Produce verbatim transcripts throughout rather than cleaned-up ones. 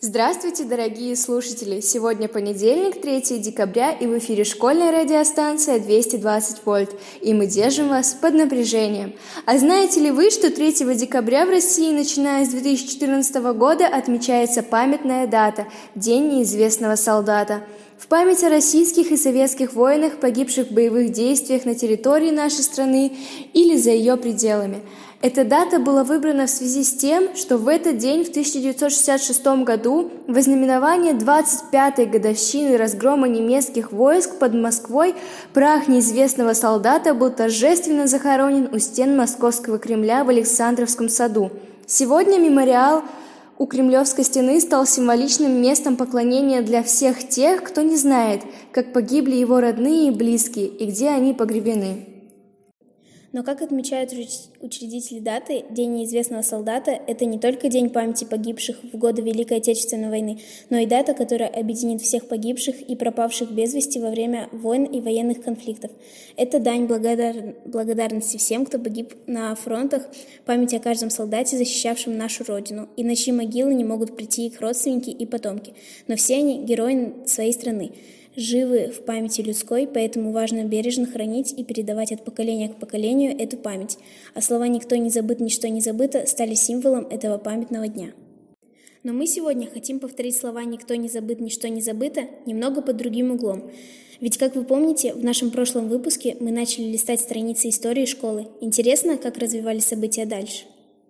Здравствуйте, дорогие слушатели! Сегодня понедельник, третьего декабря, и в эфире школьная радиостанция двести двадцать вольт, и мы держим вас под напряжением. А знаете ли вы, что третьего декабря в России, начиная с две тысячи четырнадцатого года, отмечается памятная дата – День неизвестного солдата? В память о российских и советских воинах, погибших в боевых действиях на территории нашей страны или за ее пределами. Эта дата была выбрана в связи с тем, что в этот день, в тысяча девятьсот шестьдесят шестом году, в ознаменование двадцать пятой годовщины разгрома немецких войск под Москвой, прах неизвестного солдата был торжественно захоронен у стен Московского Кремля в Александровском саду. Сегодня мемориал у Кремлевской стены стал символичным местом поклонения для всех тех, кто не знает, как погибли его родные и близкие и где они погребены. Но, как отмечают учредители даты, День неизвестного солдата – это не только день памяти погибших в годы Великой Отечественной войны, но и дата, которая объединит всех погибших и пропавших без вести во время войн и военных конфликтов. Это дань благодар... благодарности всем, кто погиб на фронтах, память о каждом солдате, защищавшем нашу Родину, и на чьи могилы не могут прийти их родственники и потомки. Но все они – герои своей страны. Живы в памяти людской, поэтому важно бережно хранить и передавать от поколения к поколению эту память. А слова «никто не забыт, ничто не забыто» стали символом этого памятного дня. Но мы сегодня хотим повторить слова «никто не забыт, ничто не забыто» немного под другим углом. Ведь, как вы помните, в нашем прошлом выпуске мы начали листать страницы истории школы. Интересно, как развивались события дальше?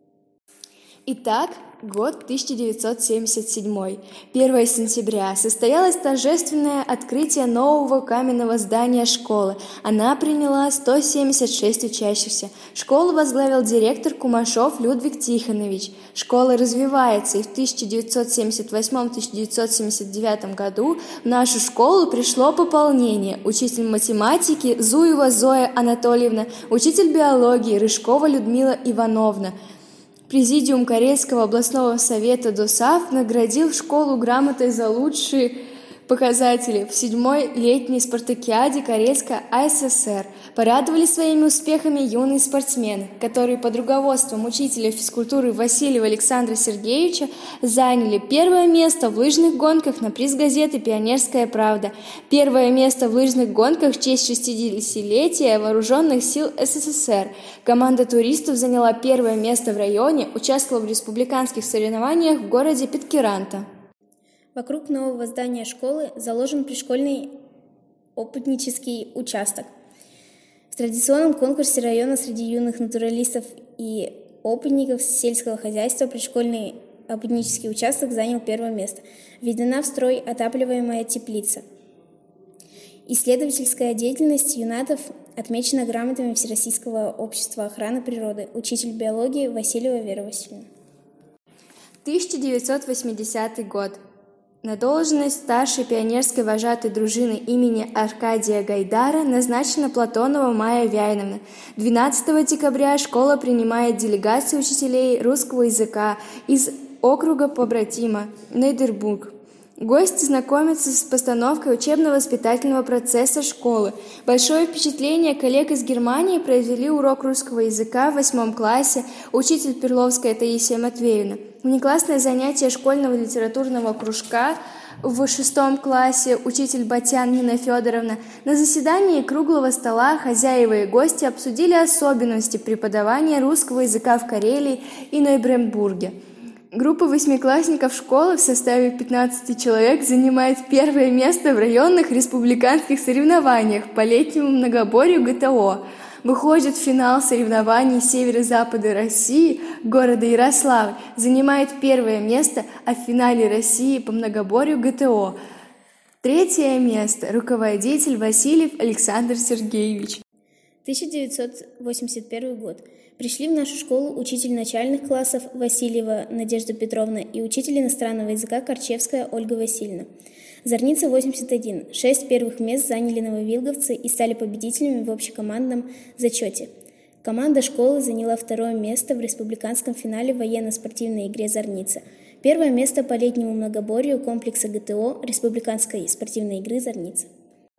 Итак, год тысяча девятьсот семьдесят седьмой. первого сентября состоялось торжественное открытие нового каменного здания школы. Она приняла сто семьдесят шесть учащихся. Школу возглавил директор Кумашов Людвиг Тихонович. Школа развивается, и в тысяча девятьсот семьдесят восьмом — тысяча девятьсот семьдесят девятом году в нашу школу пришло пополнение. Учитель математики Зуева Зоя Анатольевна, учитель биологии Рыжкова Людмила Ивановна. Президиум Карельского областного совета ДОСААФ наградил школу грамотой за лучшие показатели в седьмой летней спартакиаде Карельской АССР. Порадовали своими успехами юные спортсмены, которые под руководством учителя физкультуры Васильева Александра Сергеевича заняли первое место в лыжных гонках на приз газеты «Пионерская правда», первое место в лыжных гонках в честь шестидесятилетия Вооруженных сил СССР. Команда туристов заняла первое место в районе, участвовала в республиканских соревнованиях в городе Питкяранта. Вокруг нового здания школы заложен пришкольный опытнический участок. В традиционном конкурсе района среди юных натуралистов и опытников сельского хозяйства пришкольный опытнический участок занял первое место. Введена в строй отапливаемая теплица. Исследовательская деятельность юнатов отмечена грамотами Всероссийского общества охраны природы. Учитель биологии Васильева Вера Васильевна. тысяча девятьсот восьмидесятый год. На должность старшей пионерской вожатой дружины имени Аркадия Гайдара назначена Платонова Майя Вяйновна. двенадцатого декабря школа принимает делегацию учителей русского языка из округа побратима Нейдербург. Гости знакомятся с постановкой учебно-воспитательного процесса школы. Большое впечатление коллег из Германии произвели урок русского языка в восьмом классе учитель Перловская Таисия Матвеевна. Внеклассное занятие школьного литературного кружка в шестом классе учитель Батян Нина Федоровна. На заседании круглого стола хозяева и гости обсудили особенности преподавания русского языка в Карелии и Нойбрембурге. Группа восьмиклассников школы в составе пятнадцати человек занимает первое место в районных республиканских соревнованиях по летнему многоборью ГТО. Выходит в финал соревнований северо-запада России, города Ярославль, занимает первое место, а в финале России по многоборью ГТО. Третье место – руководитель Васильев Александр Сергеевич. тысяча девятьсот восемьдесят первый год. Пришли в нашу школу учитель начальных классов Васильева Надежда Петровна и учитель иностранного языка Корчевская Ольга Васильевна. Зорница восемьдесят один. Шесть первых мест заняли нововилговцы и стали победителями в общекомандном зачете. Команда школы заняла второе место в республиканском финале в военно-спортивной игре «Зорница». Первое место по летнему многоборью комплекса ГТО республиканской спортивной игры «Зорница».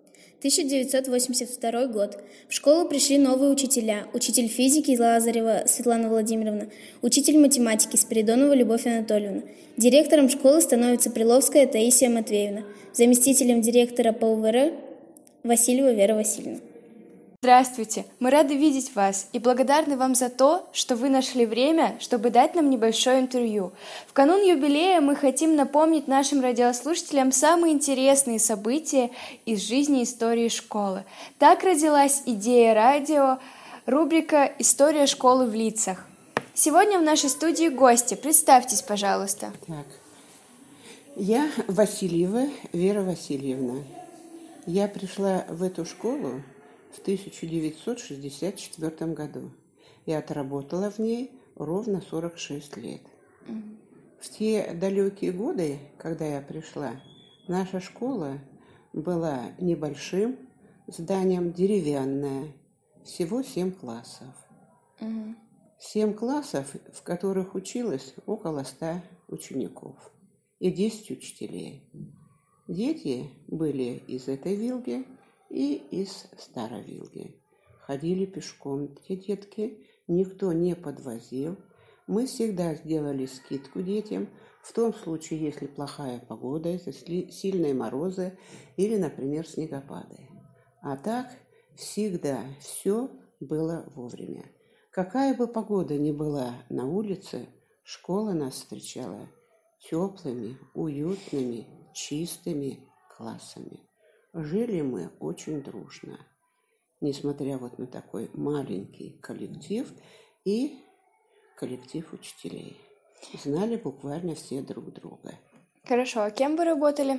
тысяча девятьсот восемьдесят второй год. В школу пришли новые учителя. Учитель физики Лазарева Светлана Владимировна, учитель математики Спиридонова Любовь Анатольевна. Директором школы становится Приловская Таисия Матвеевна. Заместителем директора по У В Р Васильева Вера Васильевна. Здравствуйте! Мы рады видеть вас и благодарны вам за то, что вы нашли время, чтобы дать нам небольшое интервью. В канун юбилея мы хотим напомнить нашим радиослушателям самые интересные события из жизни и истории школы. Так родилась идея радио, рубрика «История школы в лицах». Сегодня в нашей студии гости. Представьтесь, пожалуйста. Так. Я Васильева Вера Васильевна. Я пришла в эту школу в тысяча девятьсот шестьдесят четвёртом году и отработала в ней ровно сорок шесть лет. Mm-hmm. В те далекие годы, когда я пришла, наша школа была небольшим зданием, деревянная, всего семь классов. Mm-hmm. Семь классов, в которых училось около ста учеников и десять учителей. Дети были из этой вилги и из Старой Вилги. Ходили пешком те детки, никто не подвозил. Мы всегда сделали скидку детям в том случае, если плохая погода, если сильные морозы или, например, снегопады. А так всегда все было вовремя. Какая бы погода ни была на улице, школа нас встречала теплыми, уютными, чистыми классами. Жили мы очень дружно, несмотря вот на такой маленький коллектив и коллектив учителей. Знали буквально все друг друга. Хорошо, а кем вы работали?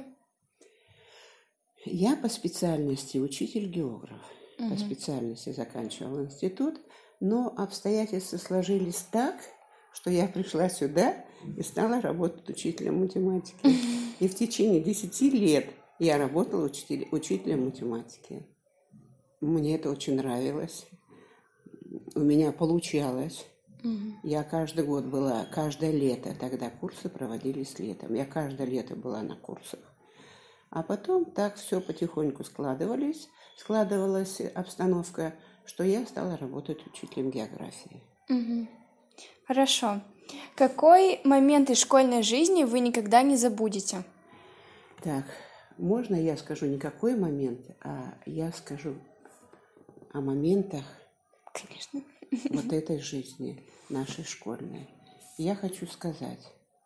Я по специальности учитель-географ. Угу. По специальности заканчивала институт, но обстоятельства сложились так, что я пришла сюда и стала работать учителем математики. Угу. И в течение десяти лет я работала учитель, учителем математики. Мне это очень нравилось. У меня получалось. Угу. Я каждый год была, каждое лето, тогда курсы проводились летом. Я каждое лето была на курсах. А потом так все потихоньку складывались, складывалась обстановка, что я стала работать учителем географии. Угу. Хорошо. Какой момент из школьной жизни вы никогда не забудете? Так. Можно я скажу не какой момент, а я скажу о моментах, конечно, вот этой жизни, нашей школьной. Я хочу сказать,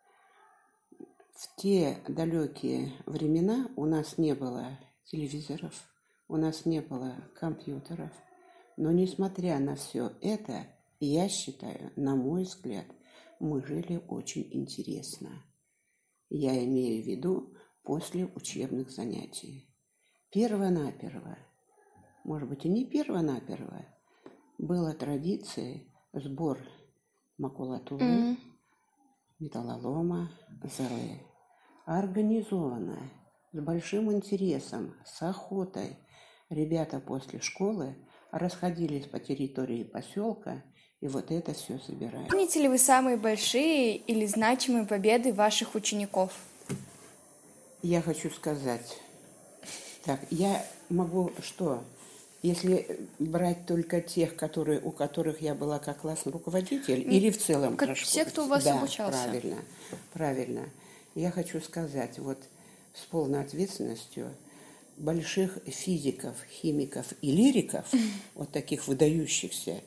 в те далекие времена у нас не было телевизоров, у нас не было компьютеров, но несмотря на все это, я считаю, на мой взгляд, мы жили очень интересно. Я имею в виду после учебных занятий. Перво-наперво, может быть и не перво-наперво, была традиция сбор макулатуры, mm-hmm. металлолома, золы. Организованная, с большим интересом, с охотой. Ребята после школы расходились по территории поселка и вот это все собирали. Помните ли вы самые большие или значимые победы ваших учеников? Я хочу сказать, так, я могу что, если брать только тех, которые, у которых я была как классный руководитель, ну, или в целом? Как все, кто у вас да, обучался. правильно, правильно. Я хочу сказать, вот с полной ответственностью, больших физиков, химиков и лириков, вот таких выдающихся,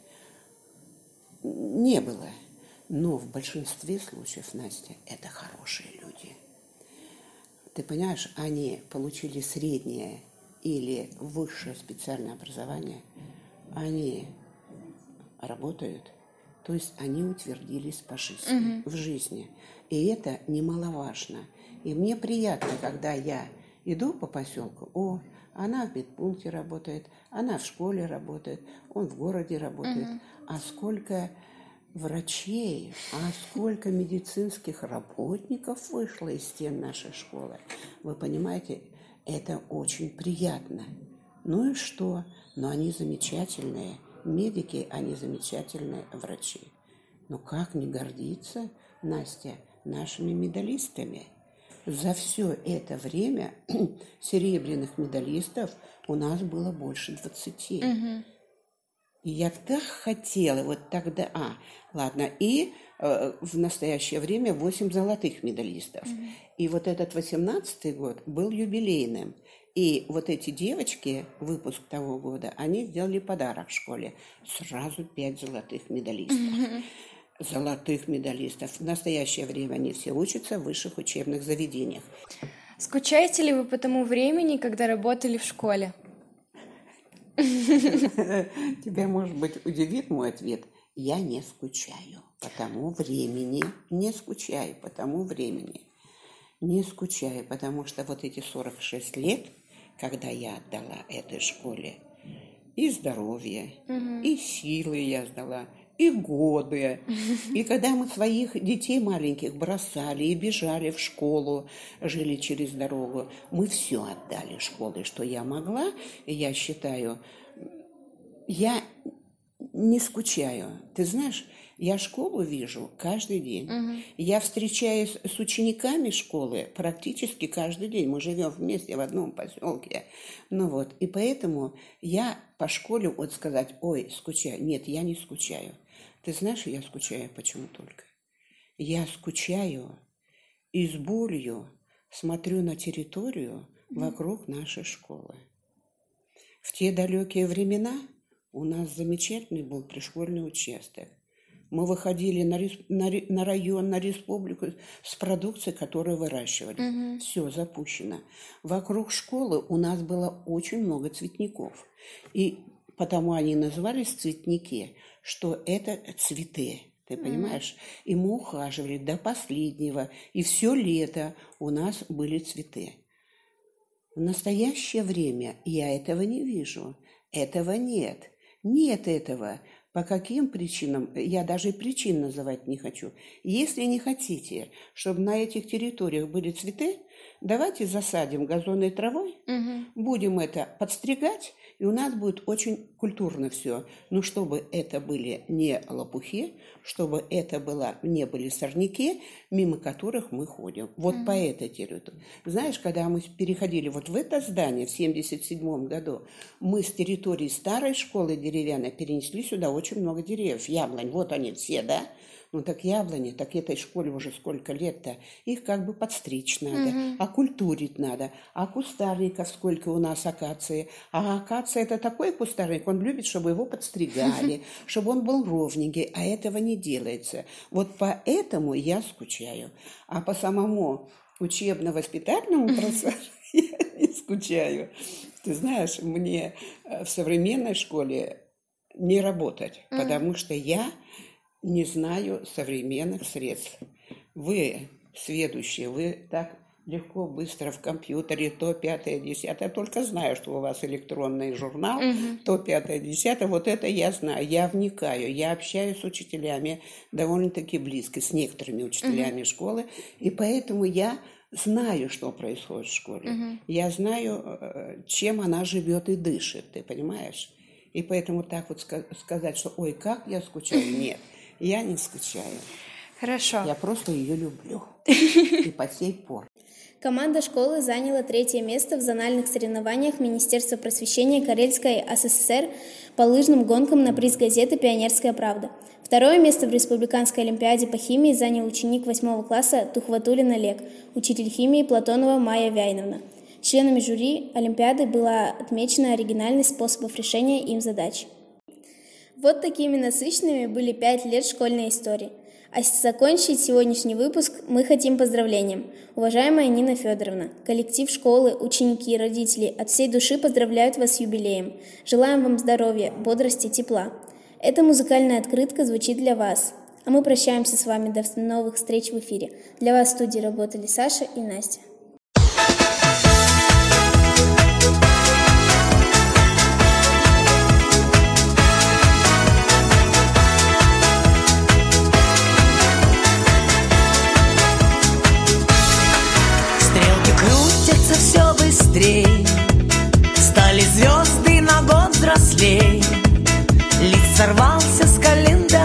не было. Но в большинстве случаев, Настя, это хорошие люди. Ты понимаешь, они получили среднее или высшее специальное образование, они работают, то есть они утвердились по жизни, угу. в жизни. И это немаловажно. И мне приятно, когда я иду по поселку, о, она в медпункте работает, она в школе работает, он в городе работает. Угу. А сколько врачей, а сколько медицинских работников вышло из стен нашей школы. Вы понимаете, это очень приятно. Ну и что? Но они замечательные медики, они замечательные врачи. Но как не гордиться, Настя, нашими медалистами? За все это время серебряных медалистов у нас было больше двадцати. Мгм. И я так хотела, вот тогда... А, ладно, и э, в настоящее время восемь золотых медалистов. И вот этот восемнадцатый год был юбилейным. И вот эти девочки, выпуск того года, они сделали подарок в школе. Сразу пять золотых медалистов. Золотых медалистов. В настоящее время они все учатся в высших учебных заведениях. Скучаете ли вы по тому времени, когда работали в школе? Тебя, может быть, удивит мой ответ. Я не скучаю по тому времени. Не скучаю по тому времени. Не скучаю, потому что вот эти сорок шесть лет, когда я отдала этой школе, и здоровье, и силы я сдала, и годы. И когда мы своих детей маленьких бросали и бежали в школу, жили через дорогу, мы все отдали школе, что я могла. И я считаю, я не скучаю. Ты знаешь, я школу вижу каждый день. Угу. Я встречаюсь с учениками школы практически каждый день. Мы живем вместе в одном поселке. Ну вот, и поэтому я по школе вот сказать, ой, скучаю. Нет, я не скучаю. Ты знаешь, я скучаю почему только? Я скучаю и с болью смотрю на территорию вокруг нашей школы. В те далекие времена у нас замечательный был пришкольный участок. Мы выходили на, респ... на, на район, на республику с продукцией, которую выращивали. Mm-hmm. Все запущено. Вокруг школы у нас было очень много цветников. И потому они назывались цветники, что это цветы. Ты понимаешь? Mm-hmm. И мы ухаживали до последнего. И все лето у нас были цветы. В настоящее время я этого не вижу. Этого нет. Нет этого. По каким причинам? Я даже причин называть не хочу. Если не хотите, чтобы на этих территориях были цветы, давайте засадим газонной травой, угу. будем это подстригать, и у нас будет очень культурно все. Но чтобы это были не лопухи, чтобы это было, не были сорняки, мимо которых мы ходим. Вот угу. по этой территории. Знаешь, когда мы переходили вот в это здание в семьдесят седьмом году, мы с территории старой школы деревянной перенесли сюда очень много деревьев. Яблонь, вот они все, да? Ну так яблони, так этой школе уже сколько лет-то. Их как бы подстричь надо, mm-hmm. окультурить надо. А кустарников сколько у нас акации. А акация это такой кустарник, он любит, чтобы его подстригали, чтобы он был ровненький, а этого не делается. Вот поэтому я скучаю. А по самому учебно-воспитательному процессу я не скучаю. Ты знаешь, мне в современной школе не работать, mm-hmm. потому что я не знаю современных средств. Вы, сведущие, вы так легко, быстро в компьютере, то пятое, десятое. Я только знаю, что у вас электронный журнал, угу. то пятое, десятое. Вот это я знаю, я вникаю. Я общаюсь с учителями довольно-таки близко, с некоторыми учителями угу. школы. И поэтому я знаю, что происходит в школе. Угу. Я знаю, чем она живет и дышит, ты понимаешь? И поэтому так вот сказать, что ой, как я скучаю, нет. Я не скучаю. Хорошо. Я просто ее люблю. И по сей пор. Команда школы заняла третье место в зональных соревнованиях Министерства просвещения Карельской ССР по лыжным гонкам на приз газеты «Пионерская правда». Второе место в Республиканской олимпиаде по химии занял ученик восьмого класса Тухватуллин Олег, учитель химии Платонова Майя Вяйновна. Членами жюри олимпиады была отмечена оригинальность способов решения им задач. Вот такими насыщенными были пять лет школьной истории. А закончить сегодняшний выпуск мы хотим поздравлением. Уважаемая Нина Федоровна, коллектив школы, ученики и родители от всей души поздравляют вас с юбилеем. Желаем вам здоровья, бодрости, тепла. Эта музыкальная открытка звучит для вас. А мы прощаемся с вами до новых встреч в эфире. Для вас в студии работали Саша и Настя. Все быстрей, стали звезды на год взрослей. Лист сорвался с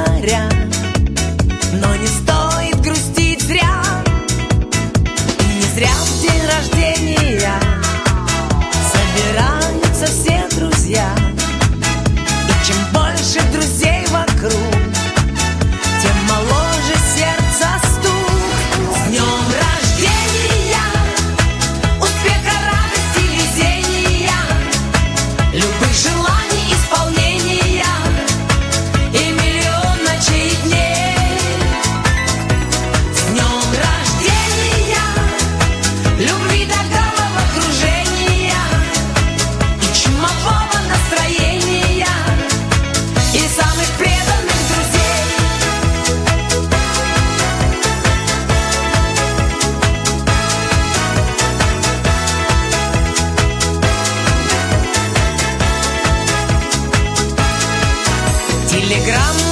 календаря, но не стоит грустить зря. Не зря в день рождения собираются все друзья. И чем больше друзей вокруг, тем моложе сердце стук. С днем рождения, успеха, радости, везения, любых желаний исполнения и миллион ночей и дней. С днем рождения, любви до головокружения и чумового настроения и самых преданных друзей. Телеграмма